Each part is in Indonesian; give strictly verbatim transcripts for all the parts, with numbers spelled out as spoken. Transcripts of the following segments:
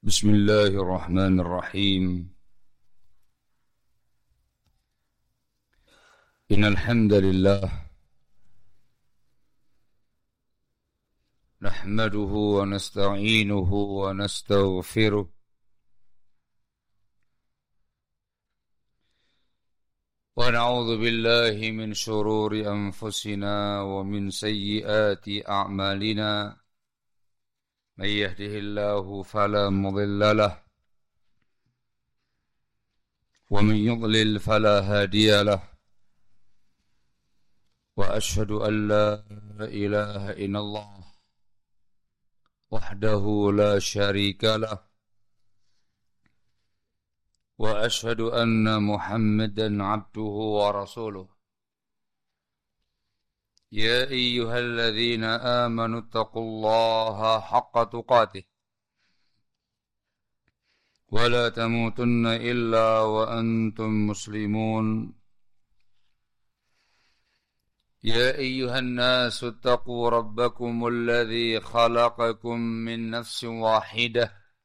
بسم الله الرحمن الرحيم إن الحمد لله نحمده ونستعينه ونستغفره ونعوذ بالله من شرور أنفسنا ومن سيئات أعمالنا من يهده الله فلا مضل له ومن يضلل فلا هادي له وأشهد أن لا إله إلا الله وحده لا شريك له وأشهد أن محمدا عبده ورسوله يا أيها الذين آمنوا اتقوا الله حق تقاته ولا تموتن إلا وأنتم مسلمون يا أيها الناس اتقوا ربكم الذي خلقكم من نفس واحدة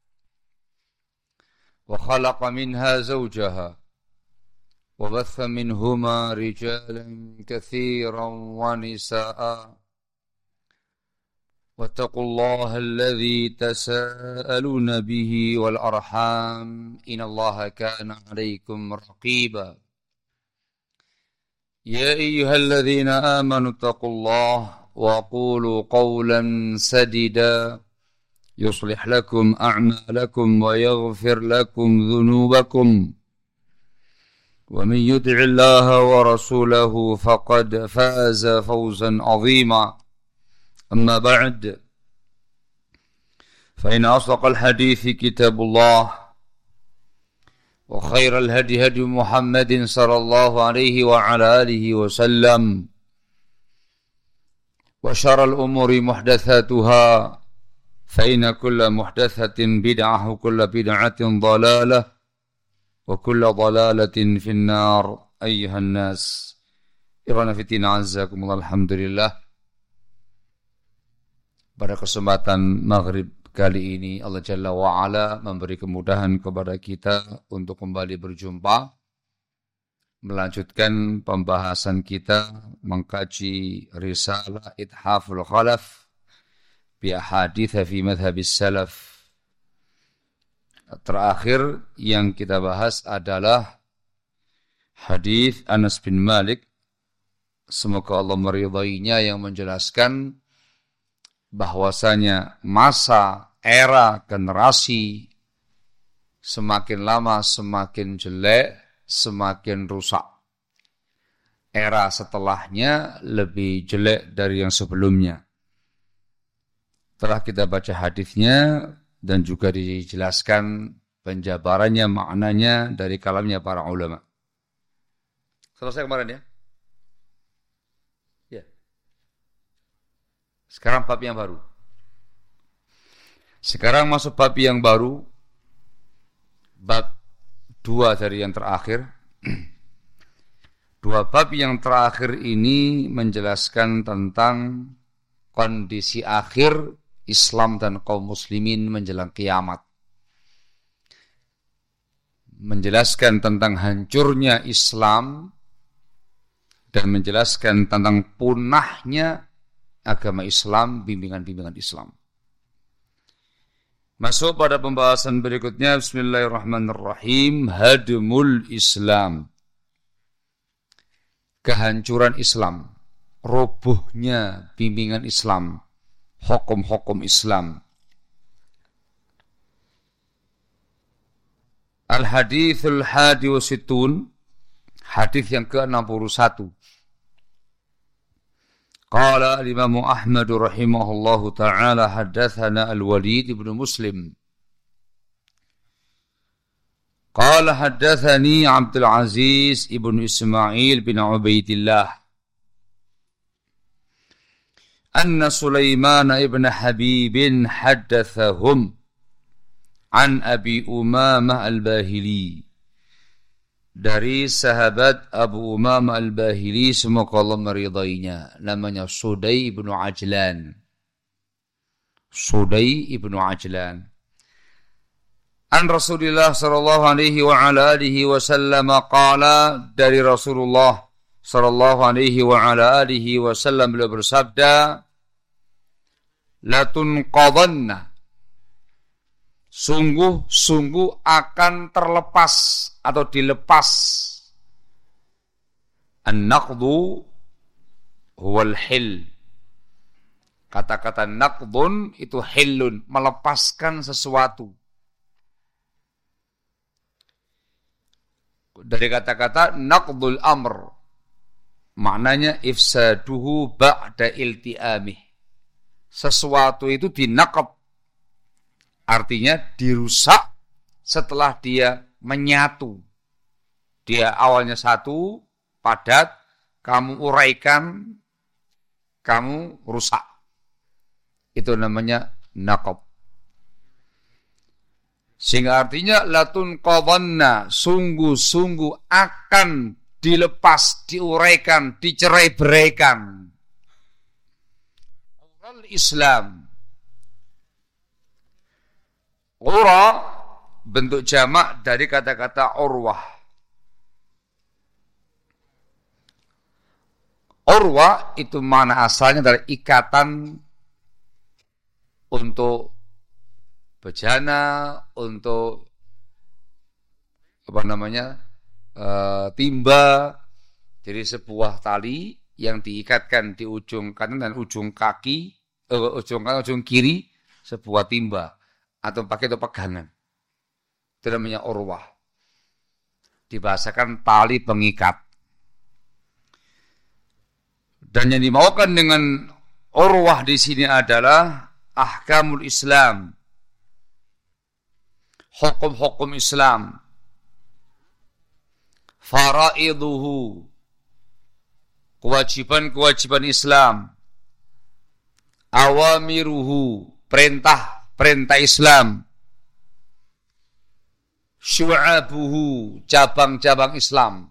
وخلق منها زوجها وبث منهما رجالا كثيرا ونساء واتقوا الله الذي تساءلون به والأرحام إن الله كان عليكم رقيبا يا أيها الذين آمنوا اتقوا الله وقولوا قولا سديدا يصلح لكم أعمالكم ويغفر لكم ذنوبكم ومن يطع الله ورسوله فقد فاز فوزا عظيما أما بعد فإن أصدق الحديث كتاب الله وخير الهدي هدي محمد صلى الله عليه وعلى آله وسلم وشر الأمور محدثاتها فإن كل محدثة بدعة وكل بدعة ضلالة وكل ضلالة في النار أيها الناس إخوانا في الدين عزكم الله. Alhamdulillah, pada kesempatan maghrib kali ini Allah Jalla wa'ala memberi kemudahan kepada kita untuk kembali berjumpa, melanjutkan pembahasan kita mengkaji risalah Ithaful Khalaf bi ahadits fi madhhabis salaf. Terakhir yang kita bahas adalah hadis Anas bin Malik, semoga Allah meridainya, yang menjelaskan bahwasanya masa era generasi semakin lama semakin jelek, semakin rusak. Era setelahnya lebih jelek dari yang sebelumnya. Telah kita baca hadisnya dan juga dijelaskan penjabarannya, maknanya dari kalamnya para ulama. Selesai kemarin ya? Ya. Sekarang bab yang baru. Sekarang masuk bab yang baru. Bab dua dari yang terakhir. Dua bab yang terakhir ini menjelaskan tentang kondisi akhir Islam dan kaum muslimin menjelang kiamat. Menjelaskan tentang hancurnya Islam dan menjelaskan tentang punahnya agama Islam, bimbingan-bimbingan Islam. Masuk pada pembahasan berikutnya. Bismillahirrahmanirrahim. Hadmul Islam. Kehancuran Islam, robohnya bimbingan Islam, hukum-hukum Islam. Al-hadithul hadi wa sittun, hadis yang ke enam puluh satu. Qala al-Imam Ahmad rahimahullahu ta'ala haddatsana al-Walid ibn Muslim. Qala haddatsani Abdul Aziz ibn Ismail bin Ubaidillah أن سليمان ابن حبيب حدثهم عن أبي أمامة الباهلي. Dari sahabat Abu Umamah al-Bahili, semoga Allah meridainya, namanya Sudai ibnu Ajlan. Sudai ibnu Ajlan. An Rasulillah sallallahu alaihi wa ala alihi wasallam qala, dari Rasulullah sallallahu alaihi wa ala alihi wasallam beliau bersabda, la tunqadanna, sungguh-sungguh akan terlepas atau dilepas. An-naqdu huwal hil. Kata-kata naqdun itu hillun, melepaskan sesuatu. Dari kata-kata naqdul amr, maknanya ifsaduhu ba'da ilti'amih. Sesuatu itu dinaqab, artinya dirusak setelah dia menyatu. Dia awalnya satu, padat, kamu uraikan, kamu rusak. Itu namanya naqab. Sehingga artinya latun qadanna, sungguh-sungguh akan dilepas, diuraikan, dicerai-beraikan. Ural Islam. Ura bentuk jamak dari kata-kata urwah. Urwah itu mana asalnya dari ikatan untuk bejana, untuk apa namanya e, timba. Jadi sebuah tali yang diikatkan di ujung kanan dan ujung kaki, e, ujung kanan, ujung kiri, sebuah timba atau pakai itu pegangan. Itu namanya urwah. Dibahasakan tali pengikat. Dan yang dimaukan dengan urwah di sini adalah ahkamul Islam. Hukum-hukum Islam, faraiduhu, kewajiban-kewajiban Islam, awamiruhu, perintah-perintah Islam, syu'abuhu, cabang-cabang Islam.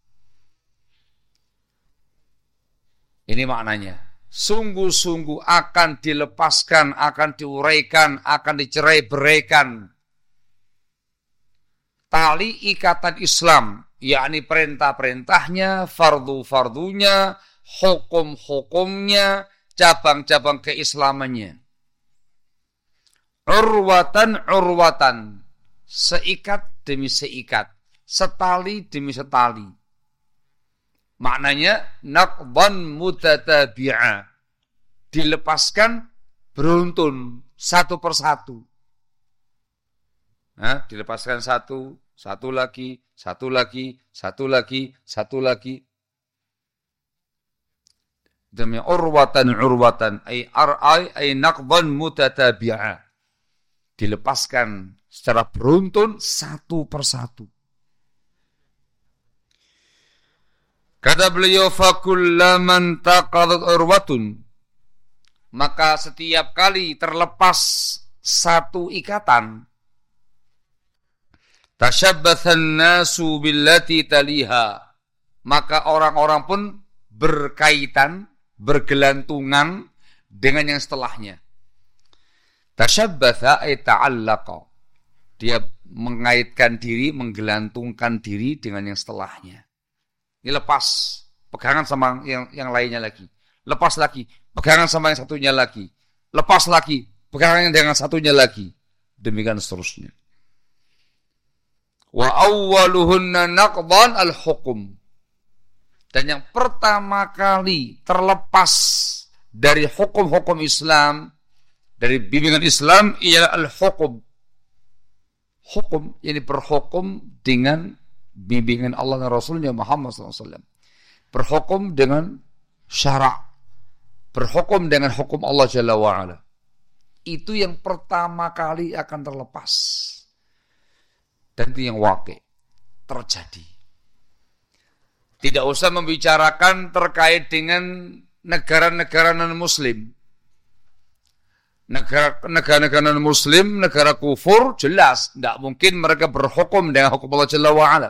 Ini maknanya. Sungguh-sungguh akan dilepaskan, akan diuraikan, akan dicerai-beraikan tali ikatan Islam, yakni perintah-perintahnya, fardu-fardunya, hukum-hukumnya, cabang-cabang keislamannya. Urwatan urwatan, seikat demi seikat, setali demi setali. Maknanya naqdan mutatabi'a, dilepaskan beruntun satu persatu. Nah, dilepaskan satu, satu lagi, satu lagi, satu lagi, satu lagi. Demi urwatan urwatan, ay ar'ay ay naqdan mutatabi'a, dilepaskan secara beruntun satu persatu. Kata beliau, fakullaman taqadat urwatun, maka setiap kali terlepas satu ikatan, tashabbathan nasu billati taliha, maka orang-orang pun berkaitan, bergelantungan dengan yang setelahnya. Tashabbatha ay ta'allaqa, dia mengaitkan diri, menggelantungkan diri dengan yang setelahnya. Ini lepas, pegangan sama yang, yang lainnya lagi. Lepas lagi, pegangan sama yang satunya lagi. Lepas lagi, pegangan dengan satunya lagi. Demikian seterusnya. Wa awwaluhunna naqdan al-hukum. Dan yang pertama kali terlepas dari hukum-hukum Islam, dari bimbingan Islam, ialah al-hukum. Hukum, ini berhukum dengan bimbingan Allah dan Rasulnya Muhammad sallallahu alaihi wasallam. Berhukum dengan syarak, berhukum dengan hukum Allah Jalla wa'ala. Itu yang pertama kali akan terlepas. Dan itu yang wakil, terjadi. Tidak usah membicarakan terkait dengan negara-negara non-muslim. Negara-negara non-muslim, negara kufur, jelas. Tidak mungkin mereka berhukum dengan hukum Allah Jalla wa'ala.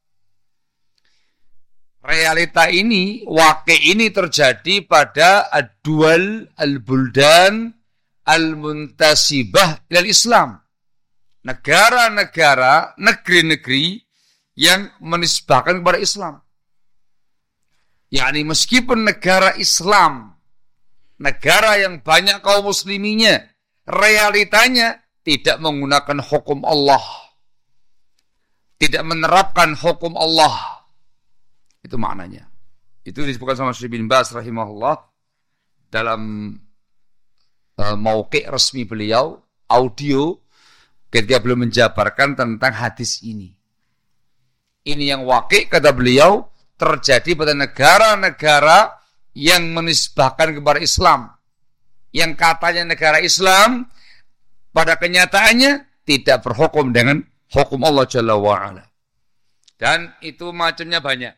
Realita ini, wakil ini terjadi pada ad-dual al-buldan al-muntasibah ilal Islam. negara-negara, negeri-negeri yang menisbahkan kepada Islam. yakni meskipun negara Islam, negara yang banyak kaum musliminya, realitanya tidak menggunakan hukum Allah, tidak menerapkan hukum Allah. Itu maknanya. Itu disebutkan sama Syekh bin Baz rahimahullah dalam uh, mauqi' resmi beliau, audio, ketika beliau menjabarkan tentang hadis ini. Ini yang waqi' kata beliau terjadi pada negara-negara yang menisbahkan kepada Islam, yang katanya negara Islam, pada kenyataannya tidak berhukum dengan hukum Allah Jalla wa'ala. Dan itu macamnya banyak.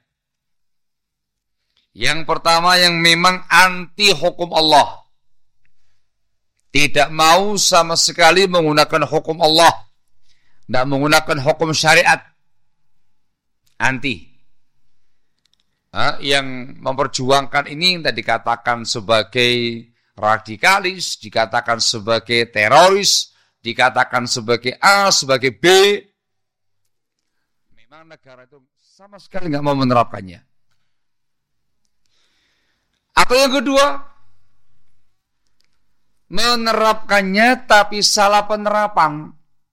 Yang pertama yang memang anti hukum Allah, tidak mau sama sekali menggunakan hukum Allah, tidak menggunakan hukum syariat, anti. Ha, yang memperjuangkan ini yang tadi dikatakan sebagai radikalis, dikatakan sebagai teroris, dikatakan sebagai A, sebagai B. Memang negara itu sama sekali nggak mau menerapkannya. Atau yang kedua, menerapkannya tapi salah penerapan.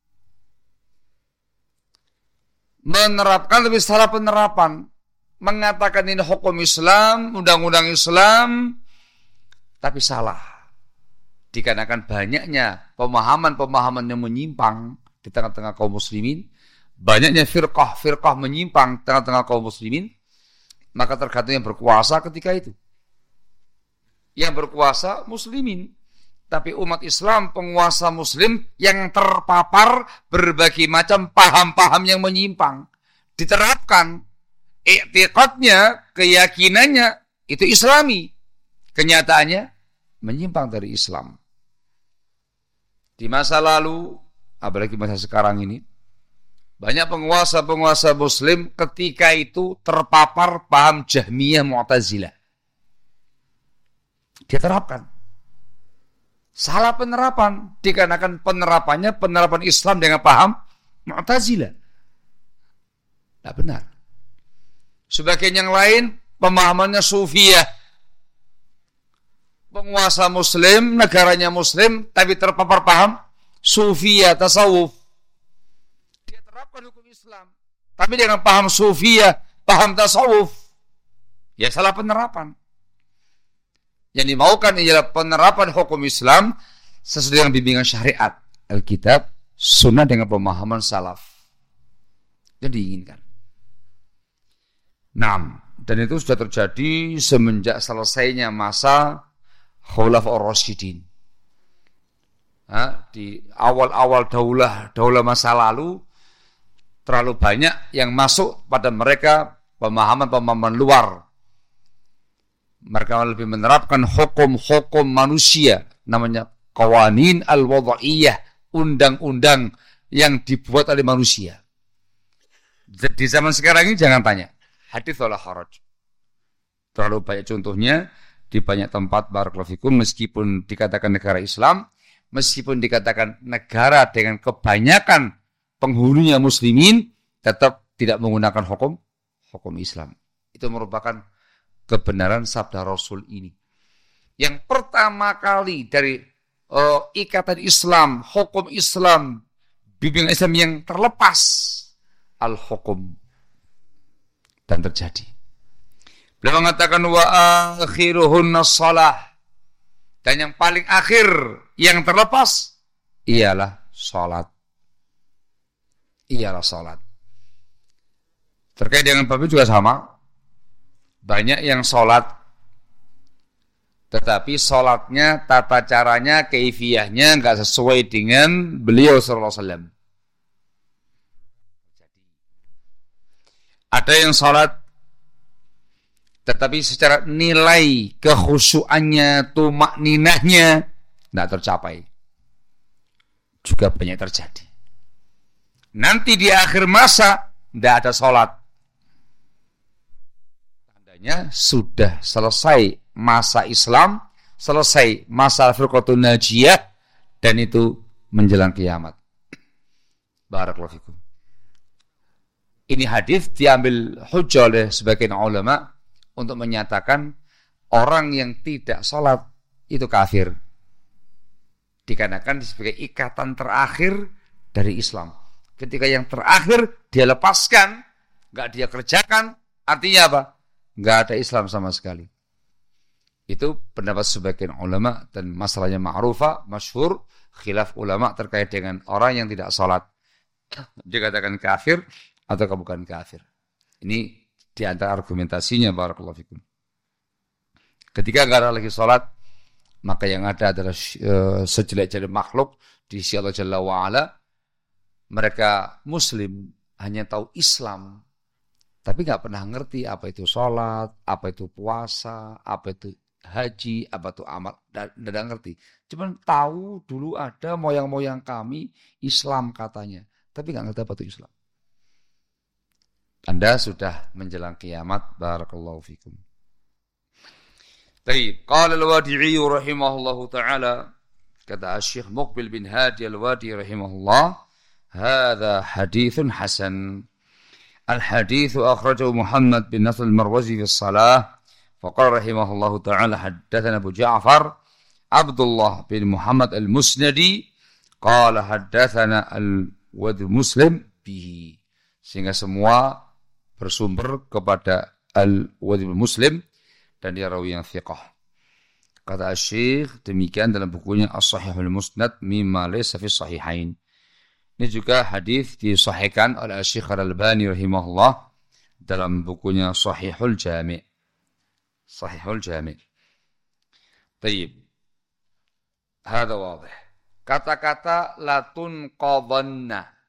Menerapkan tapi salah penerapan. Mengatakan ini hukum Islam, undang-undang Islam, tapi salah. Dikarenakan banyaknya pemahaman-pemahaman yang menyimpang di tengah-tengah kaum muslimin, banyaknya firqah-firqah menyimpang di tengah-tengah kaum muslimin, maka tergantung yang berkuasa ketika itu. Yang berkuasa muslimin, tapi umat Islam, penguasa muslim yang terpapar berbagai macam paham-paham yang menyimpang, diterapkan. I'tiqadnya, keyakinannya itu Islami, kenyataannya menyimpang dari Islam. Di masa lalu, apalagi masa sekarang ini, banyak penguasa-penguasa muslim ketika itu terpapar paham Jahmiyah Mu'tazilah. Dia terapkan. Salah penerapan, dikarenakan penerapannya penerapan Islam dengan paham Mu'tazilah. Tidak benar. Sebagian yang lain pemahamannya Sufiyah. Penguasa muslim, negaranya muslim, tapi terpapar paham Sufiyah, tasawuf. Dia terapkan hukum Islam, tapi dengan paham Sufiyah, paham tasawuf. Ya salah penerapan. Yang dimaukan ialah penerapan hukum Islam sesuai dengan bimbingan syariat, Alkitab, Sunnah dengan pemahaman salaf. Yang diinginkan. Nah, dan itu sudah terjadi semenjak selesainya masa Khulafaur Rasyidin. Nah, di awal-awal daulah daulah masa lalu terlalu banyak yang masuk pada mereka pemahaman-pemahaman luar. Mereka lebih menerapkan hukum-hukum manusia, namanya qawanin al-wada'iyah, undang-undang yang dibuat oleh manusia. Di zaman sekarang ini jangan tanya. Hadits wala haraj. Terlalu banyak contohnya di banyak tempat, barakallahu fikum, meskipun dikatakan negara Islam, meskipun dikatakan negara dengan kebanyakan penghulunya muslimin, tetap tidak menggunakan hukum hukum Islam. Itu merupakan kebenaran sabda Rasul ini. Yang pertama kali dari uh, ikatan Islam, hukum Islam, bimbingan Islam yang terlepas, al-hukum. Dan terjadi. Beliau mengatakan wa akhiruhunna shalah. Dan yang paling akhir yang terlepas ialah salat. Ialah salat. Terkait dengan bab juga sama. Banyak yang salat, tetapi salatnya, tata caranya, kaifiyahnya enggak sesuai dengan beliau sallallahu alaihi wasallam. Ada yang salat tetapi secara nilai kekhusyuannya, tumakninahnya tidak tercapai. Juga banyak terjadi. Nanti di akhir masa tidak ada salat. Tandanya sudah selesai masa Islam, selesai masa firqatun najiyah, dan itu menjelang kiamat. Barakallahu fikum. Ini hadis diambil hujjah oleh sebagian ulama untuk menyatakan orang yang tidak sholat itu kafir. Dikarenakan sebagai ikatan terakhir dari Islam. Ketika yang terakhir dia lepaskan, nggak dia kerjakan, artinya apa? Nggak ada Islam sama sekali. Itu pendapat sebagian ulama dan masalahnya ma'rufah, masyhur, khilaf ulama terkait dengan orang yang tidak sholat. Dikatakan kafir atau bukan kafir. Ini di antara argumentasinya barakallahu fikum. Ketika nggak ada lagi sholat, maka yang ada adalah uh, sejelek-jelek makhluk di sisi Allah Jalla wa'ala. Mereka muslim hanya tahu Islam, tapi nggak pernah ngerti apa itu sholat, apa itu puasa, apa itu haji, apa itu amal, tidak ngerti. Cuman tahu dulu ada moyang-moyang kami Islam katanya, tapi nggak ngerti apa itu Islam. Anda sudah menjelang kiamat. Barakallahu fikum. Baik, qala al-Wadi'i rahimahullahu ta'ala, kata Syekh Muqbil bin Hadi al-Wadi rahimahullah, hadza haditsun hasan. Al-hadits akhrajahu Muhammad bin Nasr al-Marwazi fi as-salah, faqala rahimahullahu ta'ala haddatsana Abu Ja'far Abdullah bin Muhammad al-Musnadi qala haddatsana al-Wadi Muslim bihi. Sehingga semua bersumber kepada Al-Wadi Muslim dan dia rawi yang thiqah. Kata Syekh demikian dalam bukunya As-Sahihul Musnad mimma laysa fi sahihain. Ini juga hadis disahihkan oleh Syekh Al-Albani rahimahullah dalam bukunya Sahihul Jami'. Sahihul Jami'. Baik. Hada wadih. Kata-kata latun qadanna.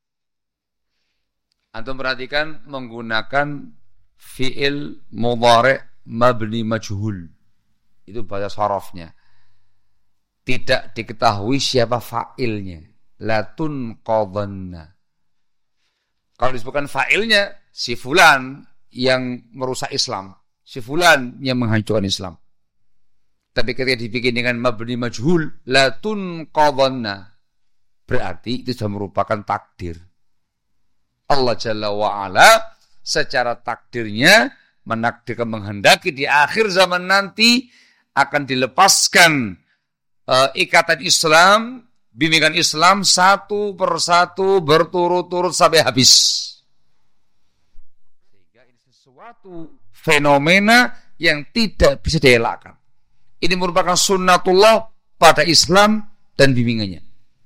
Antum perhatikan menggunakan fi'il mudhari' mabni majhul. Itu bahasa sarafnya. Tidak diketahui siapa fa'ilnya. Latun qadanna. Kalau disebutkan fa'ilnya, si fulan yang merusak Islam. Si fulan yang menghancurkan Islam. Tapi ketika dibikin dengan mabni majhul, latun qadanna, berarti itu sudah merupakan takdir. Allah Jalla wa'ala secara takdirnya menakdirkan, menghendaki di akhir zaman nanti akan dilepaskan uh, ikatan Islam, bimbingan Islam satu persatu berturut-turut sampai habis. Sehingga ini sesuatu fenomena yang tidak bisa dielakkan. Ini merupakan sunnatullah pada Islam dan bimbingannya.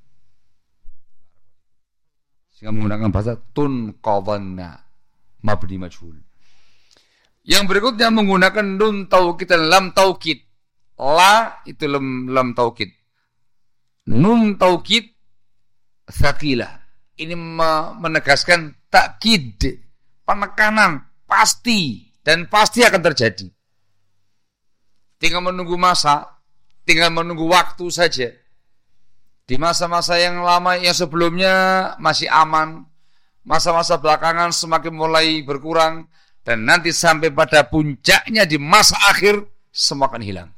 Sehingga menggunakan bahasa tun qadanna mabni majhul. Yang berikutnya menggunakan nun taukid dan lam taukid. La itu lam, lam taukid. Nun taukid tsaqilah. Ini menegaskan takkid, penekanan, pasti dan pasti akan terjadi. Tinggal menunggu masa, tinggal menunggu waktu saja. Di masa-masa yang lama, yang sebelumnya masih aman, masa-masa belakangan semakin mulai berkurang, dan nanti sampai pada puncaknya di masa akhir, semua akan hilang.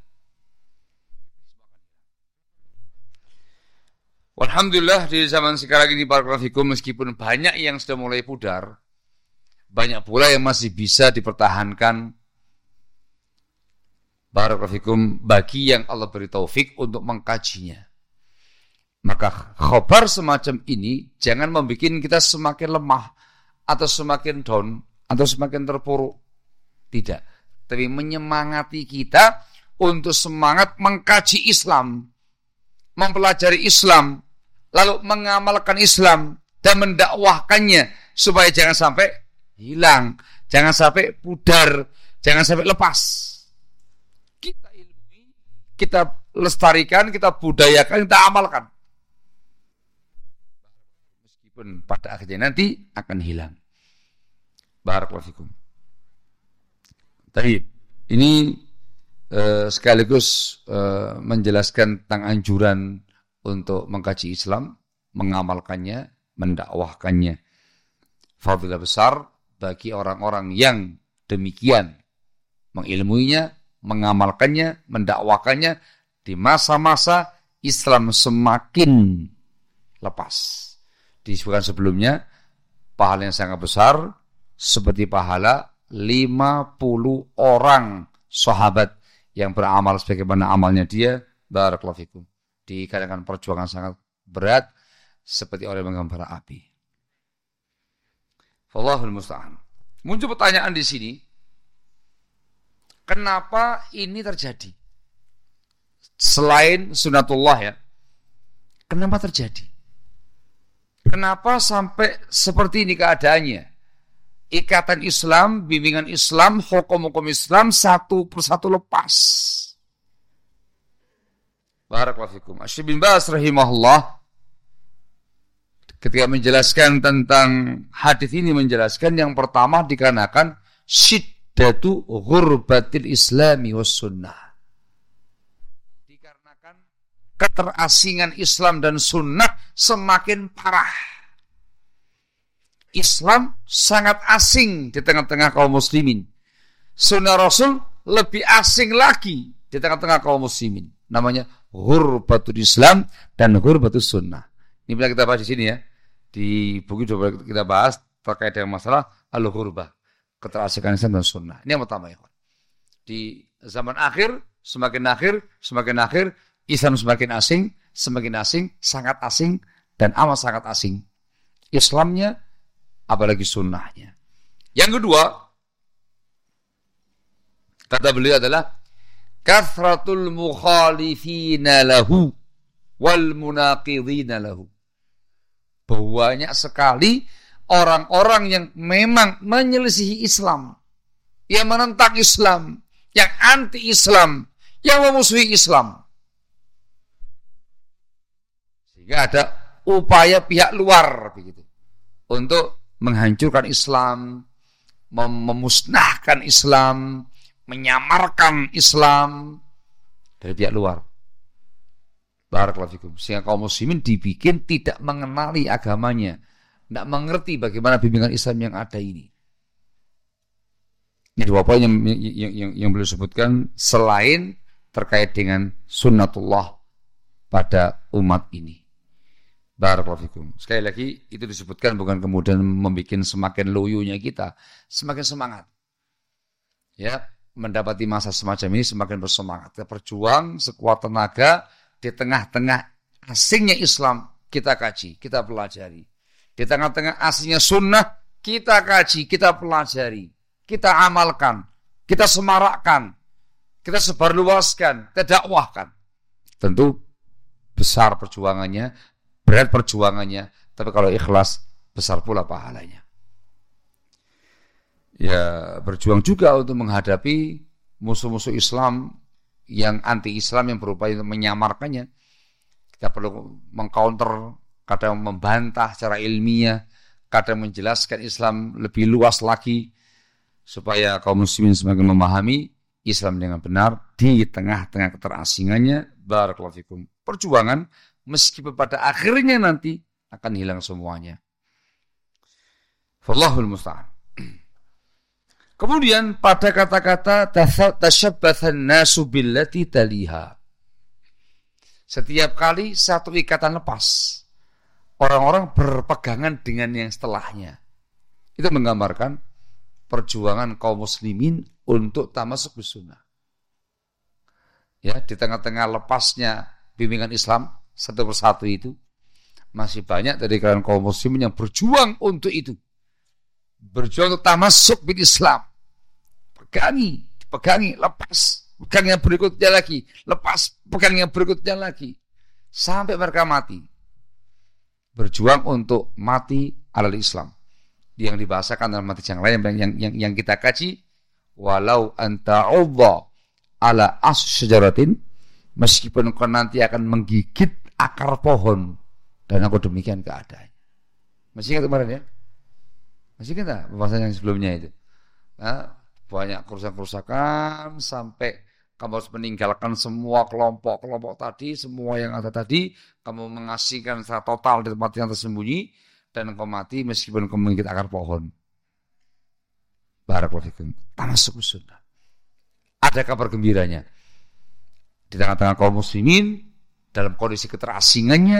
Alhamdulillah di zaman sekarang ini barakallahu fikum, meskipun banyak yang sudah mulai pudar, banyak pula yang masih bisa dipertahankan. Barakallahu fikum bagi yang Allah beri taufik untuk mengkajinya. Maka khabar semacam ini jangan membuat kita semakin lemah atau semakin down atau semakin terpuruk. Tidak. Tapi menyemangati kita untuk semangat mengkaji Islam, mempelajari Islam, lalu mengamalkan Islam dan mendakwahkannya supaya jangan sampai hilang, jangan sampai pudar, jangan sampai lepas. Kita ilmui, kita lestarikan, kita budayakan, kita amalkan. Pada akhirnya nanti akan hilang. Barakallahu fikum. Baik, ini eh, sekaligus eh, menjelaskan tentang anjuran untuk mengkaji Islam, mengamalkannya, mendakwahkannya. Fadilah besar bagi orang-orang yang demikian mengilmuinya, mengamalkannya, mendakwahkannya di masa-masa Islam semakin lepas. disebutkan sebelumnya, pahala yang sangat besar seperti pahala lima puluh orang sahabat yang beramal sebagaimana amalnya dia. Barakallahu fikum. Dikatakan perjuangan sangat berat seperti orang yang menggambar api. Wallahul musta'an. Muncul pertanyaan di sini, kenapa ini terjadi? Selain sunatullah ya, kenapa terjadi? Kenapa sampai seperti ini keadaannya? Ikatan Islam, bimbingan Islam, hukum-hukum Islam satu persatu lepas. Barakallahu fikum. Asy-Syaikh bin Baz rahimahullah ketika menjelaskan tentang hadis ini, menjelaskan yang pertama dikarenakan syiddatu ghurbatil islami was sunnah. Dikarenakan keterasingan Islam dan sunnah semakin parah. Islam sangat asing di tengah-tengah kaum muslimin. Sunnah Rasul lebih asing lagi di tengah-tengah kaum muslimin. Namanya ghurbatul Islam dan ghurbatul sunnah. Ini bisa kita bahas di sini ya. Di buku coba kita bahas terkait dengan masalah al-ghurbah, keterasingan Islam dan sunnah. Ini yang pertama ya. Di zaman akhir, semakin akhir, semakin akhir, Islam semakin asing, semakin asing, sangat asing, dan amat sangat asing. Islamnya, apalagi sunnahnya. Yang kedua, kata beliau adalah kathratul mukhalifina lahu wal munaqidina lahu. Banyak sekali orang-orang yang memang menyelisihi Islam, yang menentang Islam, yang anti-Islam, yang memusuhi Islam. Sehingga ada upaya pihak luar begitu untuk menghancurkan Islam, mem- memusnahkan Islam, menyamarkan Islam dari pihak luar. Barakallahu fikum. Sehingga kaum muslimin dibikin tidak mengenali agamanya, tidak mengerti bagaimana bimbingan Islam yang ada ini. Ini dua poin yang, yang, yang, yang beliau sebutkan selain terkait dengan sunnatullah pada umat ini. Barakallahu fikum. Sekali lagi itu disebutkan bukan kemudian membuat semakin loyonya kita, semakin semangat. Ya, mendapati masa semacam ini semakin bersemangat. Kita berjuang sekuat tenaga di tengah-tengah asingnya Islam, kita kaji, kita pelajari. Di tengah-tengah asingnya sunnah, kita kaji, kita pelajari, kita amalkan, kita semarakkan, kita sebarluaskan, kita dakwahkan. Tentu besar perjuangannya, berat perjuangannya, tapi kalau ikhlas, besar pula pahalanya. Ya, berjuang juga untuk menghadapi musuh-musuh Islam yang anti-Islam yang berupaya untuk menyamarkannya. Kita perlu mengcounter, kadang membantah secara ilmiah, kadang menjelaskan Islam lebih luas lagi supaya kaum muslimin semakin memahami Islam dengan benar di tengah-tengah keterasingannya. Barakallahu fikum. Perjuangan meskipun pada akhirnya nanti akan hilang semuanya. Wallahul musta'an. Kemudian pada kata-kata tasyabbathan nasu billati taliha. Setiap kali satu ikatan lepas, orang-orang berpegangan dengan yang setelahnya. Itu menggambarkan perjuangan kaum muslimin untuk tamasuk bis-sunnah. Ya, di tengah-tengah lepasnya bimbingan Islam satu persatu itu, masih banyak dari kalangan kaum muslimin yang berjuang untuk itu. Berjuang untuk tamasuk bil Islam. Pegangi, pegangi, lepas, pegang yang berikutnya lagi, lepas, pegang yang berikutnya lagi, sampai mereka mati. Berjuang untuk mati alal Islam. Yang dibahasakan dalam hadis yang lain yang yang yang kita kaji, walau anta Allah ala as syajaratin, meskipun kau nanti akan menggigit akar pohon, dan aku demikian keadaannya. Masih ingat kemarin ya? Masih ingat pembahasan yang sebelumnya itu? Nah, banyak kerusakan-kerusakan sampai kamu harus meninggalkan semua kelompok-kelompok tadi, semua yang ada tadi, kamu mengasingkan secara total di tempat yang tersembunyi, dan engkau mati meskipun kamu menggigit akar pohon. Barakallahu fikum. Tamasuk sunnah. Ada kabar gembiranya. Di tengah-tengah kaum muslimin, dalam kondisi keterasingannya,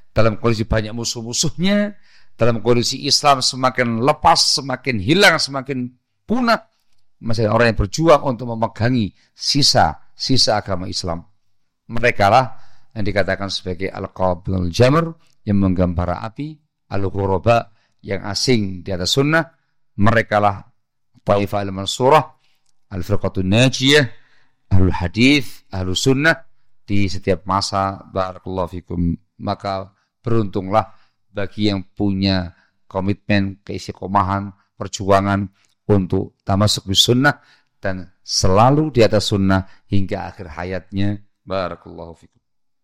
dalam kondisi banyak musuh-musuhnya, dalam kondisi Islam semakin lepas, semakin hilang, semakin punah, masih ada orang yang berjuang untuk memegangi sisa-sisa agama Islam. Mereka lah yang dikatakan sebagai al-qabilul jamr, yang menggambar api, al-ghuraba, yang asing di atas sunnah. Mereka lah Taifah al-Mansurah, al-Firqatun Najiyah, ahlul hadis, ahlul sunnah di setiap masa. Barakallahu fikum. Maka beruntunglah bagi yang punya komitmen, keistiqomahan, perjuangan untuk tamasuk bis sunnah dan selalu di atas sunnah hingga akhir hayatnya. Barakallahu fikum.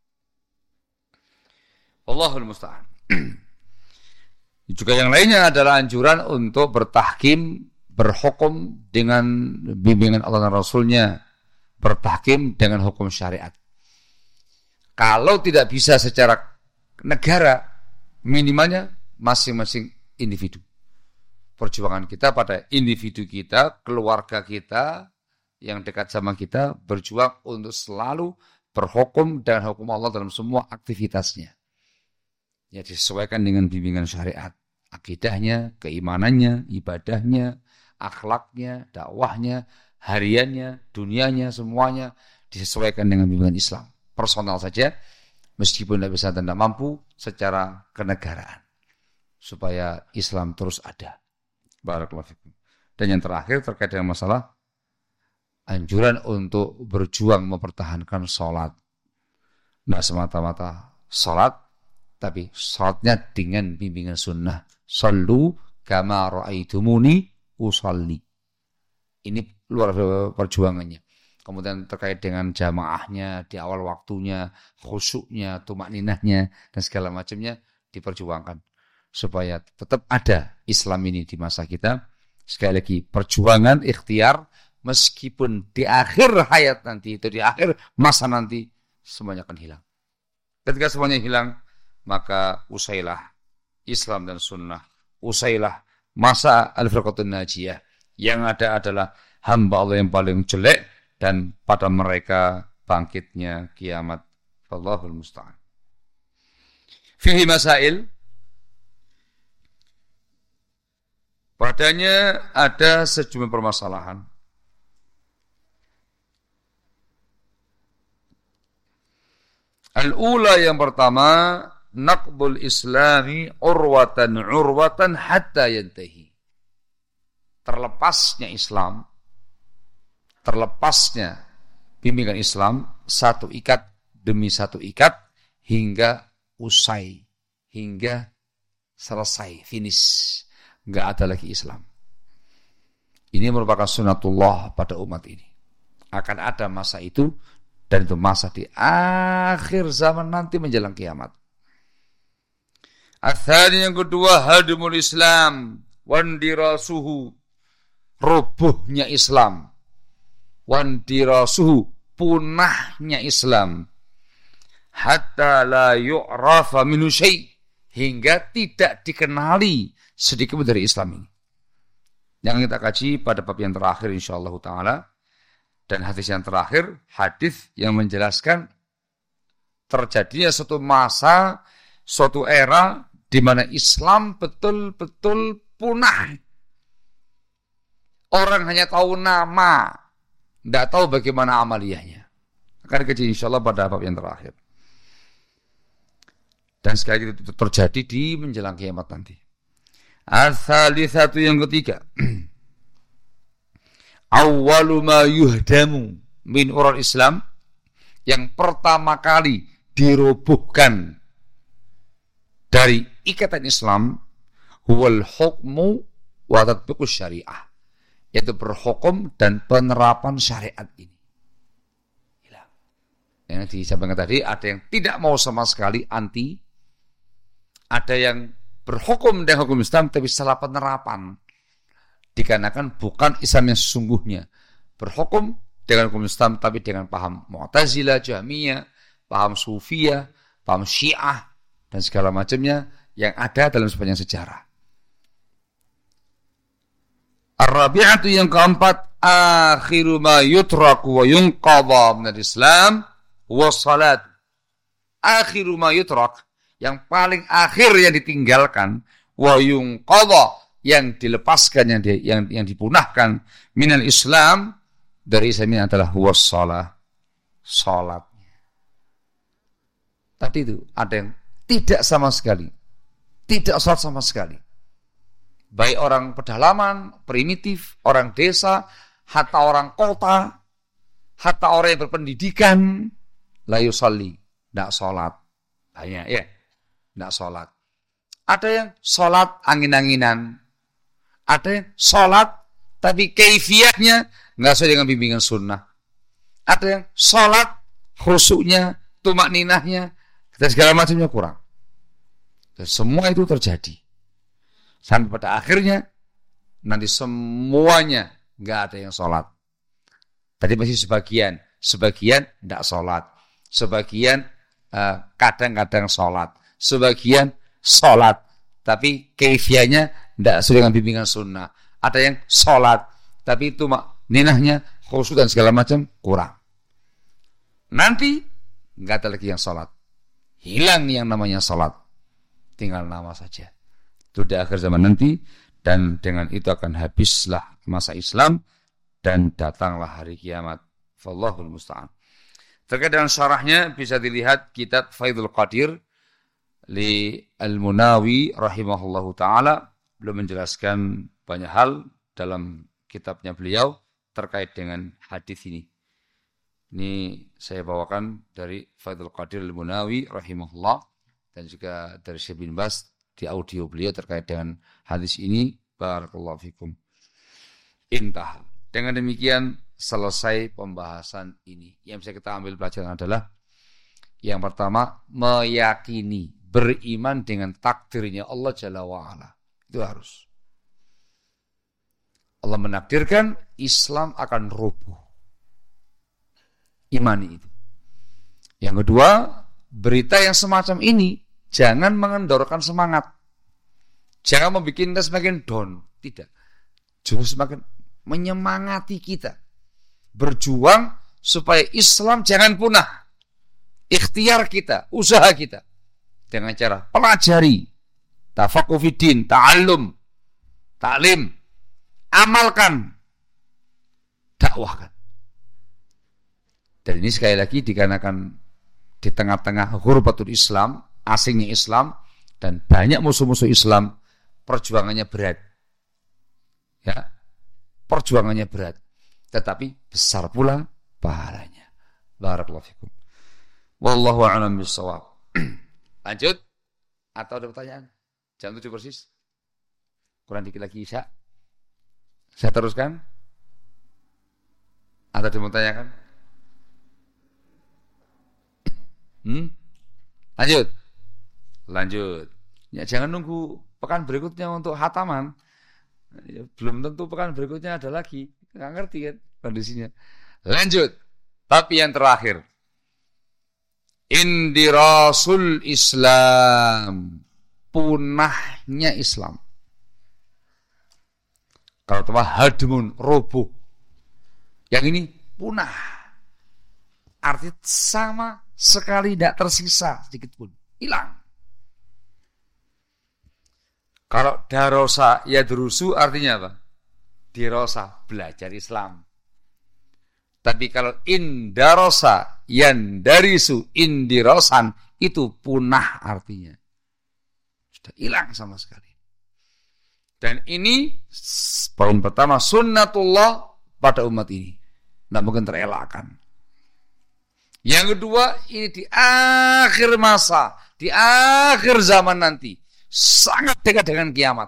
Allahul musta'an. Juga yang lainnya adalah anjuran untuk bertahkim, berhukum dengan bimbingan Allah dan Rasulnya, bertahkim dengan hukum syariat. Kalau tidak bisa secara negara, minimalnya masing-masing individu. Perjuangan kita pada individu kita, keluarga kita, yang dekat sama kita, berjuang untuk selalu berhukum dengan hukum Allah dalam semua aktivitasnya. Ya, disesuaikan dengan bimbingan syariat, akidahnya, keimanannya, ibadahnya, akhlaknya, dakwahnya, hariannya, dunianya, semuanya disesuaikan dengan bimbingan Islam. Personal saja, meskipun tidak bisa dan tidak mampu, secara kenegaraan, supaya Islam terus ada. Barakallahu fikum. Dan yang terakhir terkait dengan masalah anjuran untuk berjuang mempertahankan sholat. Tidak semata-mata sholat, tapi sholatnya dengan bimbingan sunnah. Sallu kama ra'aitumuni usalli. Ini luar perjuangannya. Kemudian terkait dengan jamaahnya di awal waktunya, khusyuknya, tumakninahnya, dan segala macamnya diperjuangkan. Supaya tetap ada Islam ini di masa kita. Sekali lagi, perjuangan, ikhtiar, meskipun di akhir hayat nanti, itu di akhir masa nanti, semuanya akan hilang. Ketika semuanya hilang, maka usailah Islam dan sunnah, usailah masa al-firqatun najiyah. Yang ada adalah hamba Allah yang paling jelek, dan pada mereka bangkitnya kiamat. Wallahul musta'an. Fihi masail. Padanya ada sejumlah permasalahan. Al-ula, yang pertama, naqdul islami urwatan urwatan hatta yantahi. Terlepasnya Islam, terlepasnya bimbingan Islam, satu ikat demi satu ikat, hingga usai, hingga selesai, finish. Enggak ada lagi Islam. Ini merupakan sunatullah pada umat ini. Akan ada masa itu, dan itu masa di akhir zaman nanti menjelang kiamat. Atsani, yang kedua, hadmul Islam wandirasuhu, rubuhnya Islam, wandirasuhu, punahnya Islam, hatta la yu'rafa minhu syai', hingga tidak dikenali sedikit dari Islam ini. Yang kita kaji pada bab yang terakhir insyaallah taala, dan hadis yang terakhir, hadis yang menjelaskan terjadinya suatu masa, suatu era di mana Islam betul-betul punah. Orang hanya tahu nama, tidak tahu bagaimana amaliyahnya. Akan kaji insyaallah pada bab yang terakhir. Dan sekali lagi itu terjadi di menjelang kiamat nanti. Al-thalithatu, yang ketiga, awwalu ma yuhdamu min ural Islam, yang pertama kali dirobohkan dari ikatan Islam, huwal hukmu wa tatbiqus syariah, yaitu berhukum dan penerapan syariat ini. Yang disampaikan tadi, ada yang tidak mau sama sekali, anti, ada yang berhukum dengan hukum Islam tapi salah penerapan, dikarenakan bukan Islam yang sesungguhnya. Berhukum dengan hukum Islam tapi dengan paham Mu'tazilah, Jahmiyah, paham Sufiyah, paham Syiah, dan segala macamnya yang ada dalam sepanjang sejarah. Ar-rabi'atu, yang keempat, akhiru ma yutraku wa yunqadha min al-Islam wa salat. Akhiru ma yutrak, yang paling akhir yang ditinggalkan, wa yunqadha yang dilepaskan, yang di, yang yang dipunahkan minal Islam dari Islam ini adalah huwas shalah, salat. Tadi itu ada yang tidak sama sekali, tidak salat sama sekali. Baik orang pedalaman, primitif, orang desa, hatta orang kota, hatta orang yang berpendidikan, la yusalli, tidak salat. Banyak ya, tidak salat. Ada yang salat angin-anginan, ada yang salat tapi kaifiatnya nggak sesuai dengan bimbingan sunnah. Ada yang salat khusyuknya, tumakninahnya, dan segala macamnya kurang. Dan semua itu terjadi. Sampai pada akhirnya nanti semuanya nggak ada yang salat. Tadi masih sebagian, sebagian tidak salat, sebagian uh, kadang-kadang salat, sebagian salat, tapi kaifiahnya tidak sesuai dengan bimbingan sunnah. Ada yang salat, tapi itu mak ninahnya khusyuk dan segala macam kurang. Nanti nggak ada lagi yang salat, hilang yang namanya salat, tinggal nama saja. Itu di akhir zaman nanti, dan dengan itu akan habislah masa Islam dan datanglah hari kiamat. Wallahul musta'an. Terkait dengan syarahnya bisa dilihat kitab Faidul Qadir li Al-Munawi rahimahullahu ta'ala. Belum menjelaskan banyak hal dalam kitabnya beliau terkait dengan hadis ini. Ini saya bawakan dari Faidul Qadir Al-Munawi rahimahullah, dan juga dari Syekh bin Baz di audio beliau terkait dengan hadis ini. Barakallahu fikum. Intah. Dengan demikian selesai pembahasan ini. Yang bisa kita ambil pelajaran adalah yang pertama, meyakini, beriman dengan takdirnya Allah Jalla wa'ala. Itu harus. Allah menakdirkan Islam akan rubuh. Imani itu. Yang kedua, berita yang semacam ini jangan mengendorkan semangat. Jangan membuat kita semakin down. Tidak. Justru semakin menyemangati kita. Berjuang supaya Islam jangan punah. Ikhtiar kita, usaha kita. Dengan cara pelajari. Tafaqquh fiddin, ta'allum, ta'lim. Amalkan. Dakwahkan. Dan ini sekali lagi dikarenakan di tengah-tengah ghurbatul Islam, asingnya Islam, dan banyak musuh-musuh Islam, perjuangannya berat. Ya, perjuangannya berat, tetapi besar pula pahalanya. Barakallahu fikum. Wallahu a'lam bishawab. Lanjut atau ada pertanyaan? Jam tujuh persis. Kurang dikit lagi Isya. Saya teruskan. Ada yang mau tanyakan? Hmm? Lanjut. Lanjut. Ya, jangan nunggu pekan berikutnya untuk hataman. Ya, belum tentu pekan berikutnya ada lagi. Nggak ngerti kan kondisinya. Lanjut. Tapi yang terakhir. Indirasul Islam. Punahnya Islam. Kalau teman hadmun, roboh. Yang ini punah. Arti sama sekali tidak tersisa sedikit pun. Hilang. Kalau darosa yadrusu artinya apa? Dirosa, belajar Islam. Tapi kalau indarosa yandarisu indirosan, itu punah artinya. Sudah hilang sama sekali. Dan ini poin pertama, sunnatullah pada umat ini. Tidak mungkin terelakkan. Yang kedua, ini di akhir masa, di akhir zaman nanti. Sangat dekat dengan kiamat.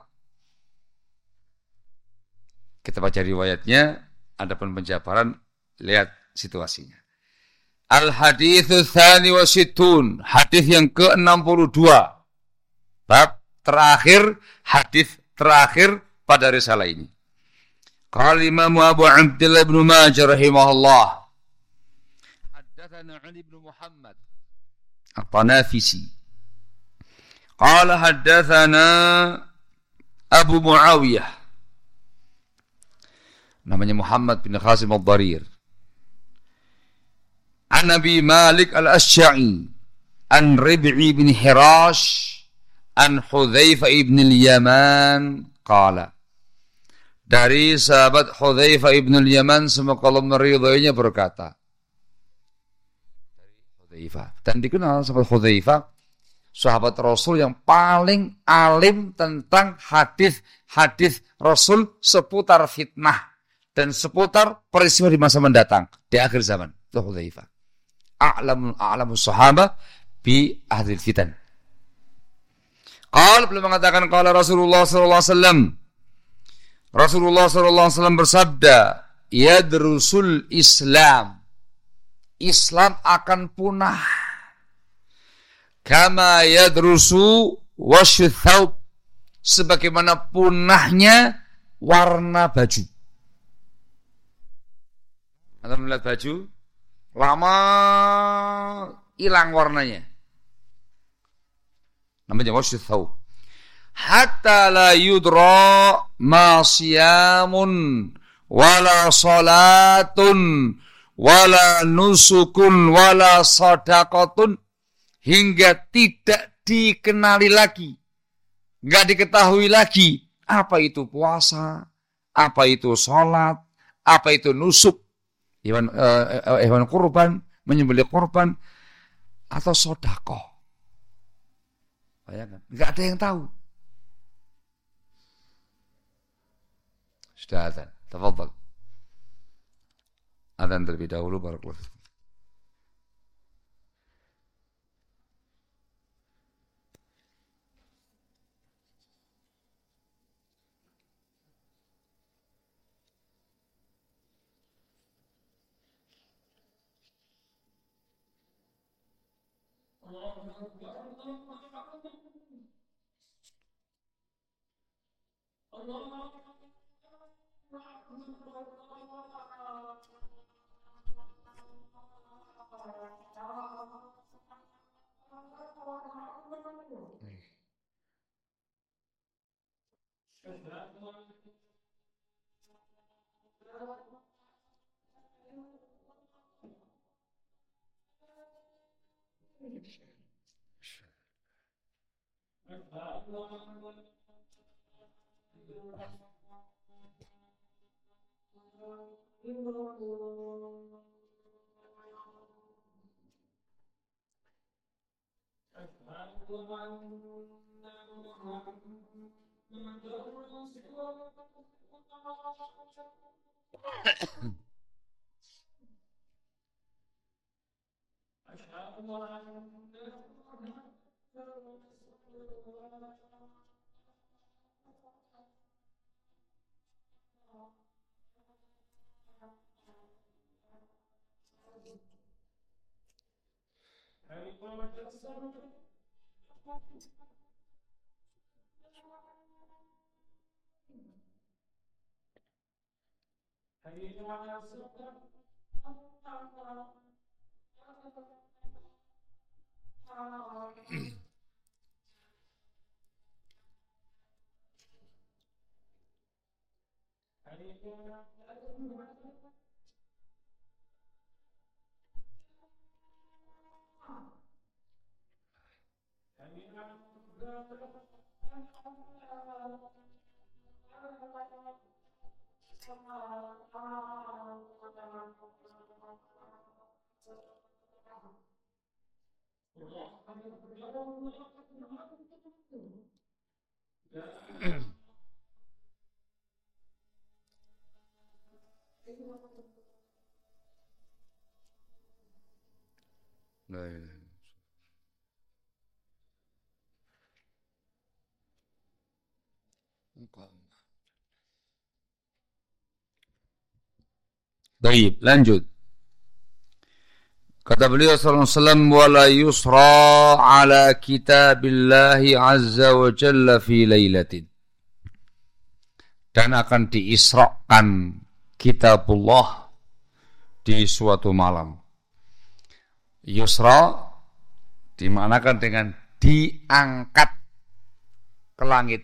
Kita baca riwayatnya, adapun penjabaran, lihat situasinya. Al-hadithu tsani wa sittun, hadis yang ke enam puluh dua. Bab terakhir, hadis terakhir pada risalah ini. Qala Imam Abu Abdullah bin Majah rahimahullah. Haddatsana Ali bin Muhammad At-Tanafisi. Qala haddatsana Abu Muawiyah. Namanya Muhammad bin Qasim Ad-Darir. An Nabi Malik Al-Asy'ari. an Rib'i bin Hirash an Hudzaifah ibn al-Yaman qala. Dari sahabat Hudzaifah ibn al-Yaman semoga Allah meridhoinya berkata. Hudzaifah. Dan dikenal sahabat Hudzaifah sahabat Rasul yang paling alim tentang hadis-hadis Rasul seputar fitnah dan seputar peristiwa di masa mendatang di akhir zaman. Itu Hudzaifah. A'lamu a'lamu sahabah bi ahlil fitan. Qala beliau mengatakan qala Rasulullah sallallahu alaihi wasallam. Rasulullah sallallahu alaihi wasallam bersabda, "Yadrusul Islam." Islam akan punah. Kama yadrusu wasyu thawb. Sebagaimana punahnya warna baju. Anda melihat baju lama hilang warnanya. Namanya wasyu thawb. Hatta la yudra ma siyamun wala salatun wala nusukun wala sadaqatun, hingga tidak dikenali lagi, enggak diketahui lagi apa itu puasa, apa itu salat, apa itu nusuk, hewan uh, hewan kurban, menyembelih kurban atau sedekah. Bayangkan, enggak ada yang tahu. Sudah azan, tafadhal. Azan terlebih dahulu, barakallahu fikum. La ilaha illallah. Baik, lanjut. Kata beliau sallallahu alaihi wasallam, wala yusra ala kitabillahi azza wa jalla fi lailatin. Dan akan diisrakan kitabullah di suatu malam. Yusra dimanakan dengan diangkat ke langit.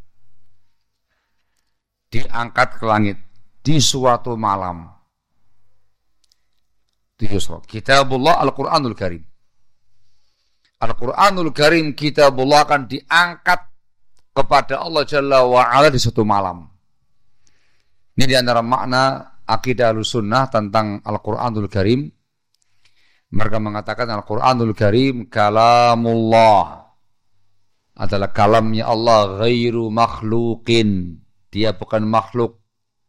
Diangkat ke langit di suatu malam. Itu Yusra. Kitabullah Al-Quranul Karim. Al-Quranul Karim kitabullah akan diangkat kepada Allah Jalla wa'ala di suatu malam. Ini di antara makna akidah Ahlussunnah tentang Al-Quranul Karim. Mereka mengatakan Al-Quranul Karim kalamullah, adalah kalamnya Allah, ghairu makhluqin, dia bukan makhluk.